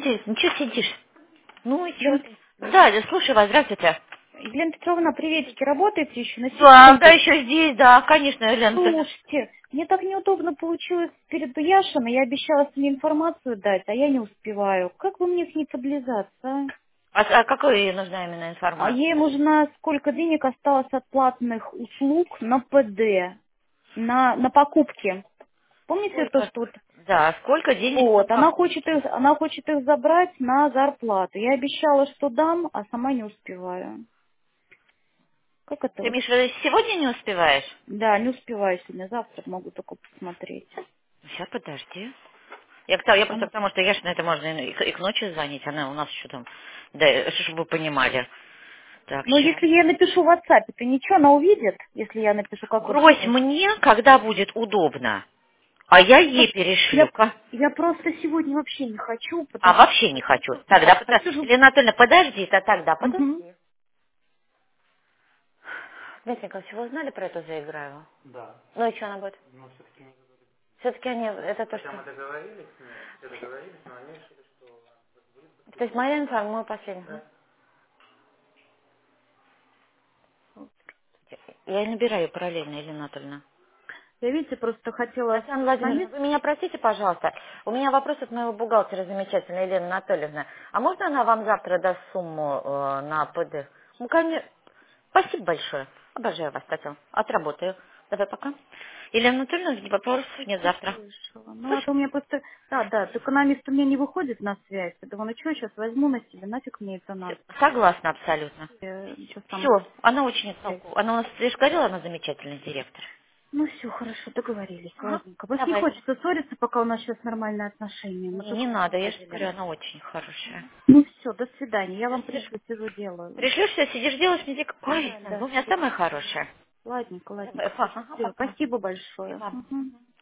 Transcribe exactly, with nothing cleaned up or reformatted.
ты, ничего сидишь? Ну и что Елена, ты? Да, да, слушай вас, здравствуйте. Елена Петровна, приветики, работаете еще на Да, да, секунду? еще здесь, да, конечно, Елена Анатольевна. Слушайте, мне так неудобно получилось перед Яшем, я обещала с ней информацию дать, а я не успеваю. Как вы мне с ней поблизаться, а? А, а какой ей нужна именно А ей информация? нужно, сколько денег осталось от платных услуг на ПД, на, на покупки. Помните то, Сколько? что вот, Да, сколько денег на вот, она хочет покупки? их, она хочет их забрать на зарплату. Я обещала, что дам, а сама не успеваю. Как это Ты вот? имеешь в виду, сегодня не успеваешь? Да, не успеваю сегодня, завтра могу только посмотреть. Сейчас, подожди. Я, к- я просто Она- потому, что Яшина это можно и, к и к ночи звонить, она у нас еще там, да, чтобы вы понимали. Так, Но сейчас. если я напишу в WhatsApp, то ничего, она увидит, если я напишу, как вы Брось думаете? мне, когда будет удобно, а я ей Просто- Я, перешлю. я просто сегодня вообще не хочу, А потому вообще не хочу. Тогда, что подо- хочу же... Елена Анатольевна, подожди-то тогда, Мгм. подожди. Дмитрий вы узнали про эту заиграю? Ну и что она будет? Все-таки они, это то, что... То есть моя информация, мой последний. Я набираю параллельно, Елена Анатольевна. Я, видите, просто хотела Татьяна Владимировна, экономить. вы меня простите, пожалуйста. У меня вопрос от моего бухгалтера замечательной, Елены Анатольевны. А можно она вам завтра даст сумму э, на ПД? Ну, конечно. Спасибо большое. Обожаю вас, Татьяна. Отработаю. Давай пока. Елена Анатольевна, не вопросов нет завтра. Услышала. Ну, а Слышь? то у меня просто... Да, да, экономист у меня не выходит на связь. Я думаю, ну что, сейчас возьму на себя, нафиг мне это надо. Согласна абсолютно. Э, Что Все, самое... она очень связь. толковая. Она у нас, я же говорила, она замечательный директор. Ну все, хорошо, договорились, Ага. ладненько. Просто не Давайте. хочется ссориться, пока у нас сейчас нормальные отношения. Мы Не, только не что надо, я же говорю, поделились. она очень хорошая. Ну все, до свидания. Я Всё, вам сидишь, пришлю, сижу, делаю. пришлешь, все, сидишь, делаешь, мне дико... Ой, Да, вы да. у меня самая хорошая. Ладненько, Давай, ладненько. ага, Всё, пока. спасибо И большое. вам. Мгм.